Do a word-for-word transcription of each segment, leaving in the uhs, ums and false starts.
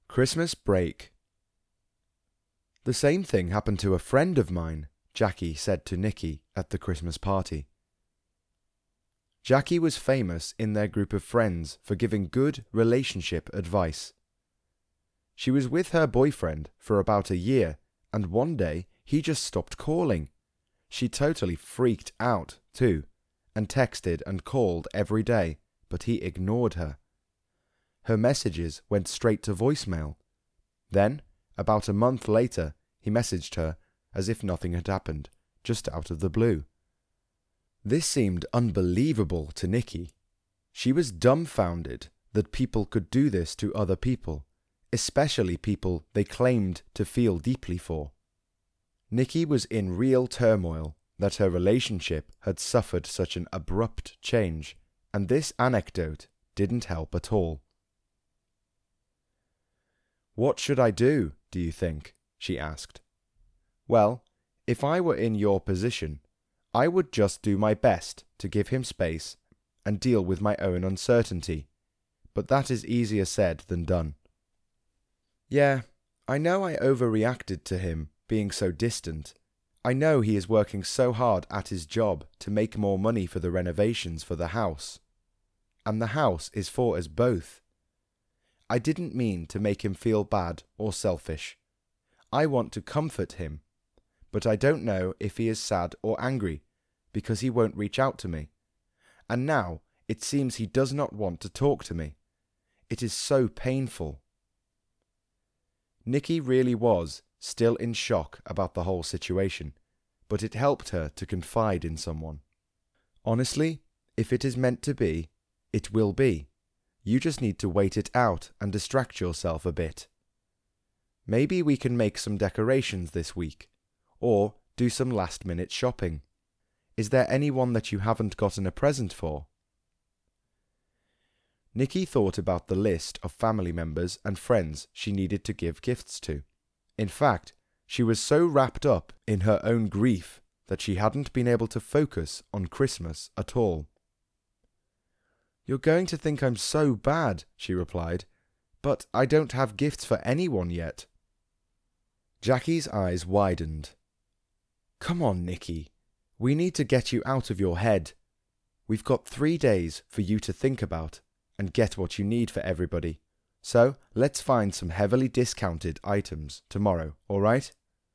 Christmas break. The same thing happened to a friend of mine, Jackie said to Nikki at the Christmas party. Jackie was famous in their group of friends for giving good relationship advice. She was with her boyfriend for about a year, and one day he just stopped calling. She totally freaked out, too, and texted and called every day, but he ignored her. Her messages went straight to voicemail. Then, about a month later, he messaged her as if nothing had happened, just out of the blue. This seemed unbelievable to Nikki. She was dumbfounded that people could do this to other people, especially people they claimed to feel deeply for. Nikki was in real turmoil that her relationship had suffered such an abrupt change, and this anecdote didn't help at all. "What should I do, do you think?" she asked. "Well, if I were in your position, I would just do my best to give him space and deal with my own uncertainty, but that is easier said than done. Yeah, I know I overreacted to him being so distant. I know he is working so hard at his job to make more money for the renovations for the house. And the house is for us both. I didn't mean to make him feel bad or selfish. I want to comfort him, but I don't know if he is sad or angry, because he won't reach out to me. And now it seems he does not want to talk to me. It is so painful." Nikki really was still in shock about the whole situation, but it helped her to confide in someone. Honestly, if it is meant to be, it will be. You just need to wait it out and distract yourself a bit. Maybe we can make some decorations this week, or do some last-minute shopping. Is there anyone that you haven't gotten a present for? Nikki thought about the list of family members and friends she needed to give gifts to. In fact, she was so wrapped up in her own grief that she hadn't been able to focus on Christmas at all. "You're going to think I'm so bad," she replied, "but I don't have gifts for anyone yet." Jackie's eyes widened. "Come on, Nikki. We need to get you out of your head. We've got three days for you to think about and get what you need for everybody. So let's find some heavily discounted items tomorrow, all right?"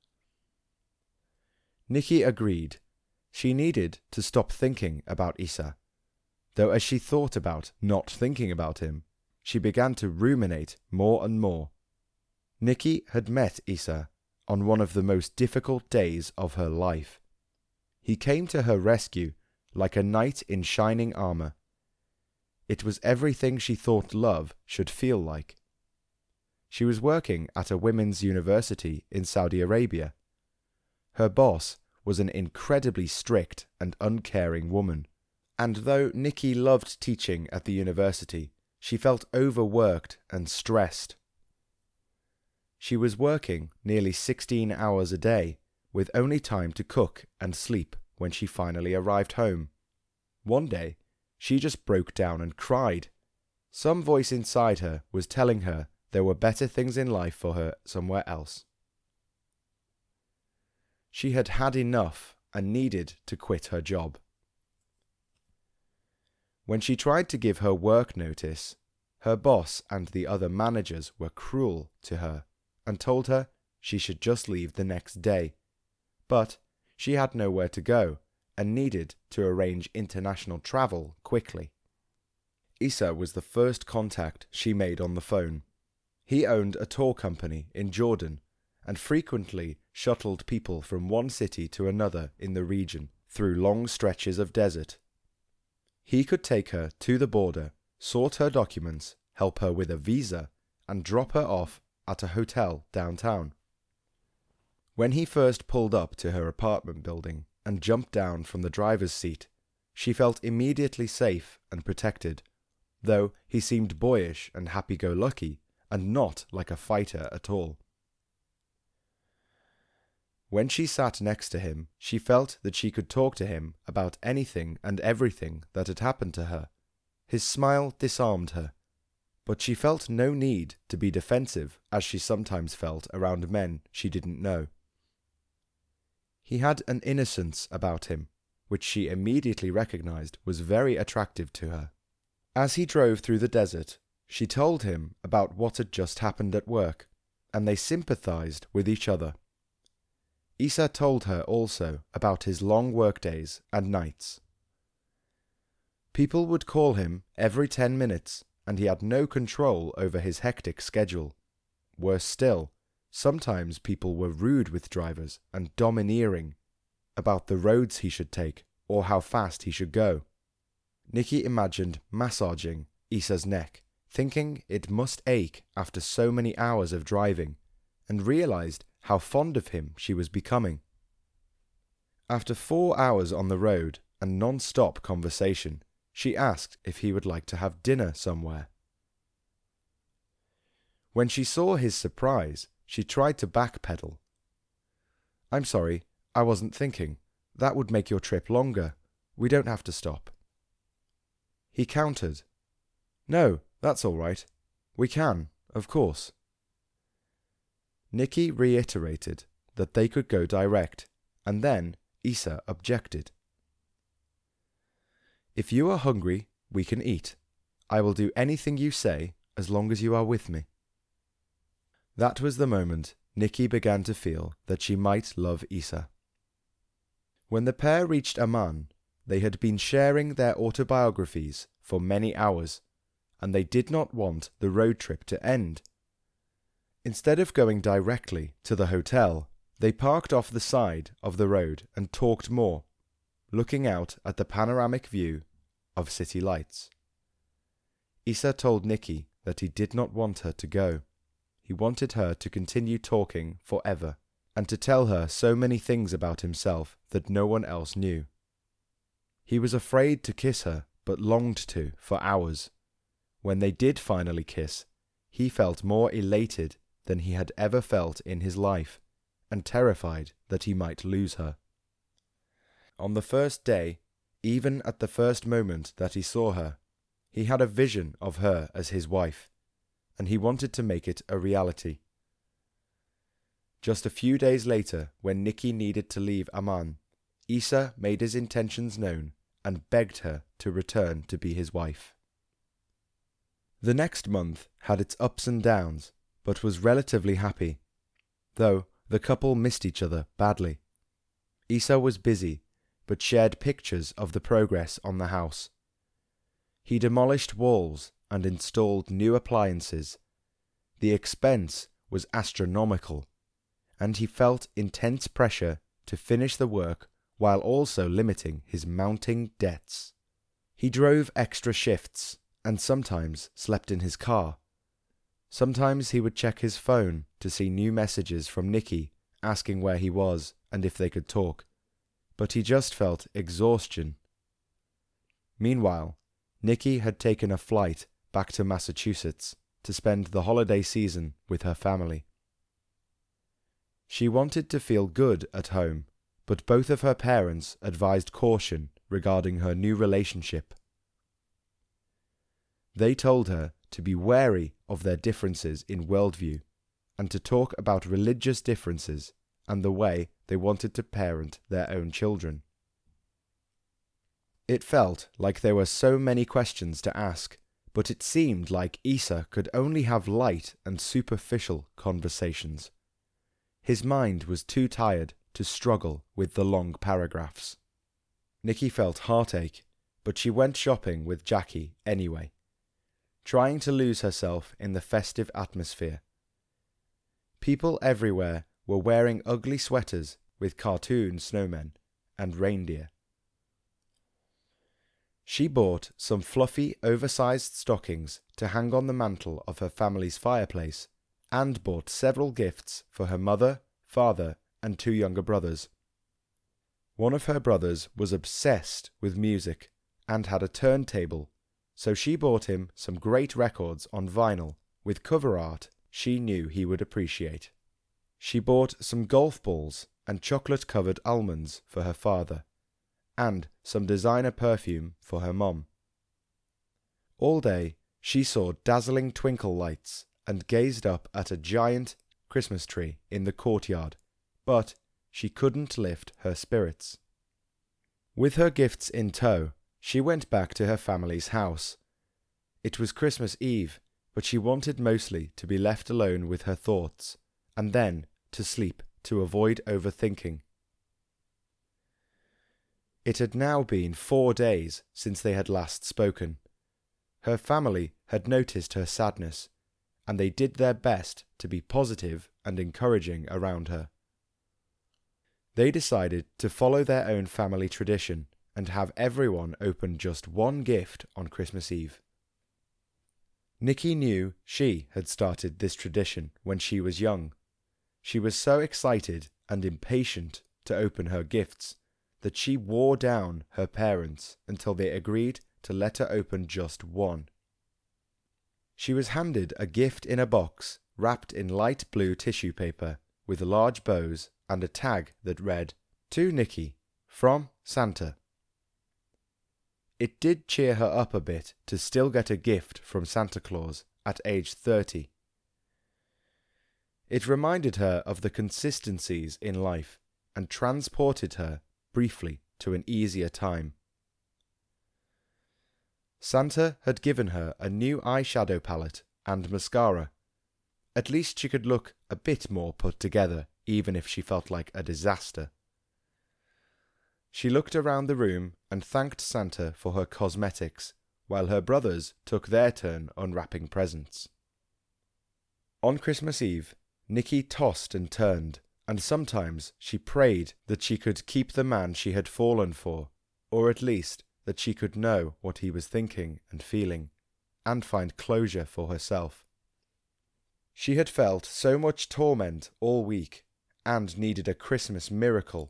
Nikki agreed. She needed to stop thinking about Issa. Though as she thought about not thinking about him, she began to ruminate more and more. Nikki had met Issa on one of the most difficult days of her life. He came to her rescue like a knight in shining armor. It was everything she thought love should feel like. She was working at a women's university in Saudi Arabia. Her boss was an incredibly strict and uncaring woman, and though Nikki loved teaching at the university, she felt overworked and stressed. She was working nearly sixteen hours a day, with only time to cook and sleep when she finally arrived home. One day, she just broke down and cried. Some voice inside her was telling her there were better things in life for her somewhere else. She had had enough and needed to quit her job. When she tried to give her work notice, her boss and the other managers were cruel to her and told her she should just leave the next day. But she had nowhere to go and needed to arrange international travel quickly. Issa was the first contact she made on the phone. He owned a tour company in Jordan and frequently shuttled people from one city to another in the region through long stretches of desert. He could take her to the border, sort her documents, help her with a visa, and drop her off at a hotel downtown. When he first pulled up to her apartment building and jumped down from the driver's seat, she felt immediately safe and protected, though he seemed boyish and happy-go-lucky and not like a fighter at all. When she sat next to him, she felt that she could talk to him about anything and everything that had happened to her. His smile disarmed her. but she felt no need to be defensive as she sometimes felt around men she didn't know. He had an innocence about him, which she immediately recognized was very attractive to her. As he drove through the desert, she told him about what had just happened at work, and they sympathized with each other. Isa told her also about his long workdays and nights. People would call him every ten minutes, and he had no control over his hectic schedule. Worse still, sometimes people were rude with drivers and domineering about the roads he should take or how fast he should go. Nikki imagined massaging Isa's neck, thinking it must ache after so many hours of driving, and realized how fond of him she was becoming. After four hours on the road and non-stop conversation, she asked if he would like to have dinner somewhere. When she saw his surprise, she tried to backpedal. "I'm sorry, I wasn't thinking. That would make your trip longer. We don't have to stop." He countered, "No, that's all right. We can, of course." Nikki reiterated that they could go direct, and then Isa objected. "If you are hungry, we can eat. I will do anything you say as long as you are with me." That was the moment Nikki began to feel that she might love Isa. When the pair reached Amman, they had been sharing their autobiographies for many hours, and they did not want the road trip to end. Instead of going directly to the hotel, they parked off the side of the road and talked more, looking out at the panoramic view of city lights. Isa told Nikki that he did not want her to go. He wanted her to continue talking forever, and to tell her so many things about himself that no one else knew. He was afraid to kiss her, but longed to for hours. When they did finally kiss, he felt more elated than he had ever felt in his life, and terrified that he might lose her. On the first day, even at the first moment that he saw her, he had a vision of her as his wife, and he wanted to make it a reality. Just a few days later, when Nikki needed to leave Amman, Isa made his intentions known and begged her to return to be his wife. The next month had its ups and downs, but was relatively happy, though the couple missed each other badly. Isa was busy, but shared pictures of the progress on the house. He demolished walls and installed new appliances. The expense was astronomical, and he felt intense pressure to finish the work while also limiting his mounting debts. He drove extra shifts and sometimes slept in his car. Sometimes he would check his phone to see new messages from Nikki asking where he was and if they could talk, but he just felt exhaustion. Meanwhile, Nikki had taken a flight back to Massachusetts to spend the holiday season with her family. She wanted to feel good at home, but both of her parents advised caution regarding her new relationship. They told her to be wary of their differences in worldview and to talk about religious differences and the way they wanted to parent their own children. It felt like there were so many questions to ask, but it seemed like Isa could only have light and superficial conversations. His mind was too tired to struggle with the long paragraphs. Nikki felt heartache, but she went shopping with Jackie anyway, trying to lose herself in the festive atmosphere. People everywhere were wearing ugly sweaters with cartoon snowmen and reindeer. She bought some fluffy, oversized stockings to hang on the mantel of her family's fireplace, and bought several gifts for her mother, father, and two younger brothers. One of her brothers was obsessed with music and had a turntable, so she bought him some great records on vinyl with cover art she knew he would appreciate. She bought some golf balls and chocolate-covered almonds for her father, and some designer perfume for her mom. All day, she saw dazzling twinkle lights and gazed up at a giant Christmas tree in the courtyard, but she couldn't lift her spirits. With her gifts in tow, she went back to her family's house. It was Christmas Eve, but she wanted mostly to be left alone with her thoughts, and then to sleep to avoid overthinking. It had now been four days since they had last spoken. Her family had noticed her sadness, and they did their best to be positive and encouraging around her. They decided to follow their own family tradition and have everyone open just one gift on Christmas Eve. Nikki knew she had started this tradition when she was young. She was so excited and impatient to open her gifts that she wore down her parents until they agreed to let her open just one. She was handed a gift in a box wrapped in light blue tissue paper with large bows and a tag that read, "To Nikki, from Santa." It did cheer her up a bit to still get a gift from Santa Claus at age thirty. It reminded her of the consistencies in life and transported her briefly to an easier time. Santa had given her a new eyeshadow palette and mascara. At least she could look a bit more put together, even if she felt like a disaster. She looked around the room and thanked Santa for her cosmetics, while her brothers took their turn unwrapping presents. On Christmas Eve, Nikki tossed and turned, and sometimes she prayed that she could keep the man she had fallen for, or at least that she could know what he was thinking and feeling, and find closure for herself. She had felt so much torment all week, and needed a Christmas miracle.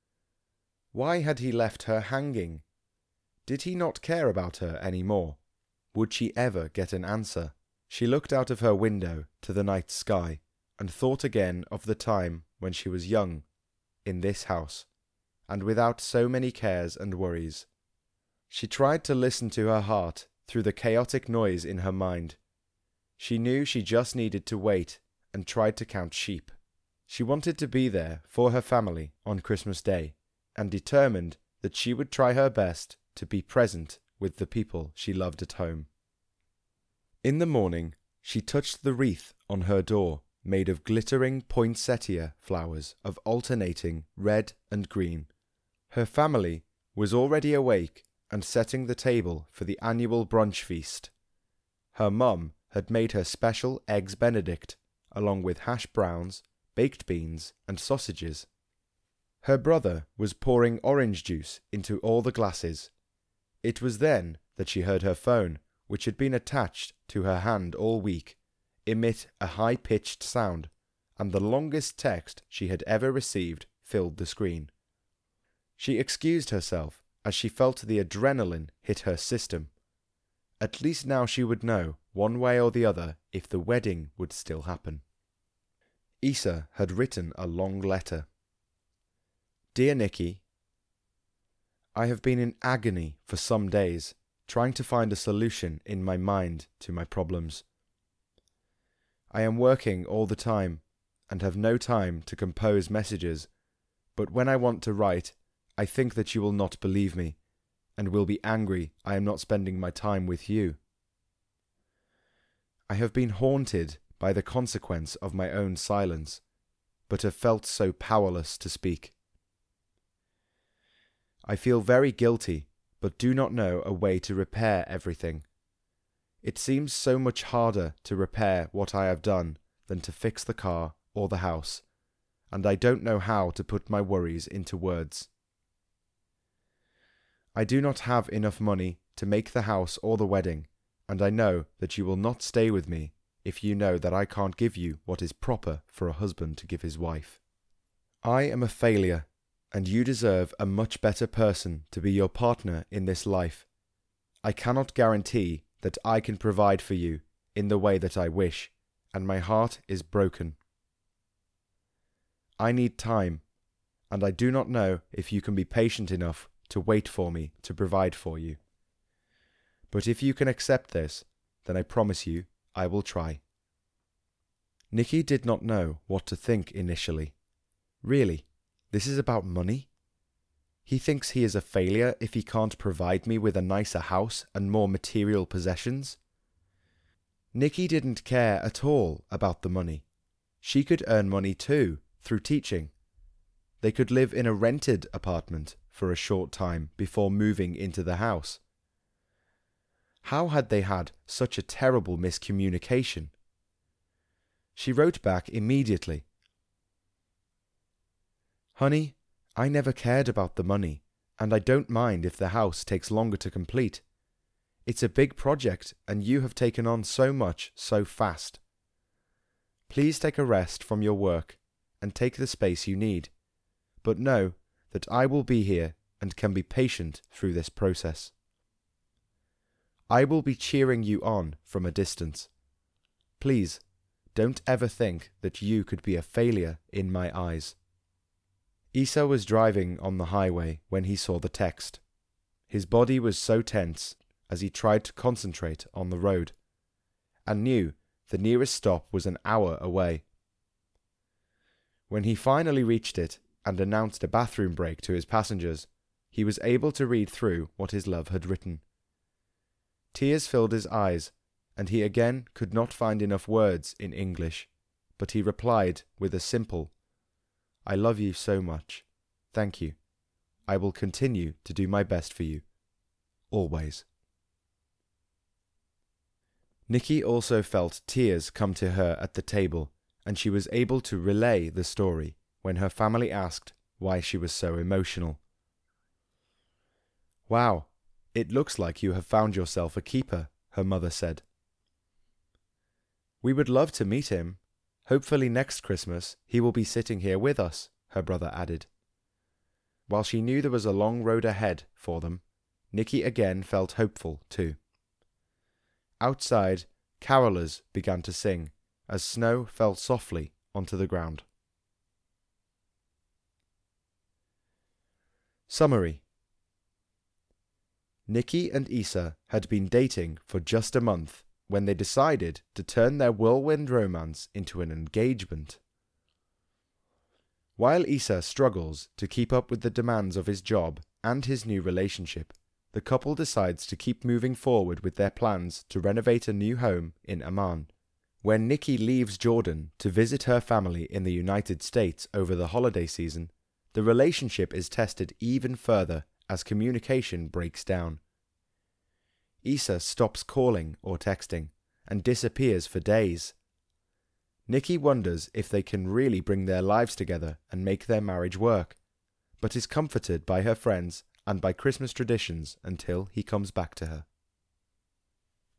Why had he left her hanging? Did he not care about her any more? Would she ever get an answer? She looked out of her window to the night sky, and thought again of the time when she was young, in this house, and without so many cares and worries. She tried to listen to her heart through the chaotic noise in her mind. She knew she just needed to wait and tried to count sheep. She wanted to be there for her family on Christmas Day, and determined that she would try her best to be present with the people she loved at home. In the morning, she touched the wreath on her door, made of glittering poinsettia flowers of alternating red and green. Her family was already awake and setting the table for the annual brunch feast. Her mum had made her special Eggs Benedict, along with hash browns, baked beans, and sausages. Her brother was pouring orange juice into all the glasses. It was then that she heard her phone, which had been attached to her hand all week, emit a high-pitched sound, and the longest text she had ever received filled the screen. She excused herself as she felt the adrenaline hit her system. At least now she would know, one way or the other, if the wedding would still happen. Isa had written a long letter. Dear Nikki, I have been in agony for some days, trying to find a solution in my mind to my problems. I am working all the time, and have no time to compose messages, but when I want to write, I think that you will not believe me, and will be angry I am not spending my time with you. I have been haunted by the consequence of my own silence, but have felt so powerless to speak. I feel very guilty, but do not know a way to repair everything. It seems so much harder to repair what I have done than to fix the car or the house, and I don't know how to put my worries into words. I do not have enough money to make the house or the wedding, and I know that you will not stay with me if you know that I can't give you what is proper for a husband to give his wife. I am a failure, and you deserve a much better person to be your partner in this life. I cannot guarantee that I can provide for you in the way that I wish, and my heart is broken. I need time, and I do not know if you can be patient enough to wait for me to provide for you. But if you can accept this, then I promise you I will try. Nicky did not know what to think initially. Really, this is about money? He thinks he is a failure if he can't provide me with a nicer house and more material possessions? Nicky didn't care at all about the money. She could earn money too, through teaching. They could live in a rented apartment for a short time before moving into the house. How had they had such a terrible miscommunication? She wrote back immediately. Honey, I never cared about the money, and I don't mind if the house takes longer to complete. It's a big project, and you have taken on so much so fast. Please take a rest from your work and take the space you need, but know that I will be here and can be patient through this process. I will be cheering you on from a distance. Please, don't ever think that you could be a failure in my eyes. Isa was driving on the highway when he saw the text. His body was so tense as he tried to concentrate on the road, and knew the nearest stop was an hour away. When he finally reached it and announced a bathroom break to his passengers, he was able to read through what his love had written. Tears filled his eyes, and he again could not find enough words in English, but he replied with a simple, I love you so much. Thank you. I will continue to do my best for you. Always. Nicky also felt tears come to her at the table, and she was able to relay the story when her family asked why she was so emotional. Wow, it looks like you have found yourself a keeper, her mother said. We would love to meet him. Hopefully next Christmas he will be sitting here with us, her brother added. While she knew there was a long road ahead for them, Nicky again felt hopeful too. Outside, carolers began to sing as snow fell softly onto the ground. Summary. Nicky and Isa had been dating for just a month when they decided to turn their whirlwind romance into an engagement. While Isa struggles to keep up with the demands of his job and his new relationship, the couple decides to keep moving forward with their plans to renovate a new home in Amman. When Nicky leaves Jordan to visit her family in the United States over the holiday season, the relationship is tested even further as communication breaks down. Isa stops calling or texting and disappears for days. Nicky wonders if they can really bring their lives together and make their marriage work, but is comforted by her friends and by Christmas traditions until he comes back to her.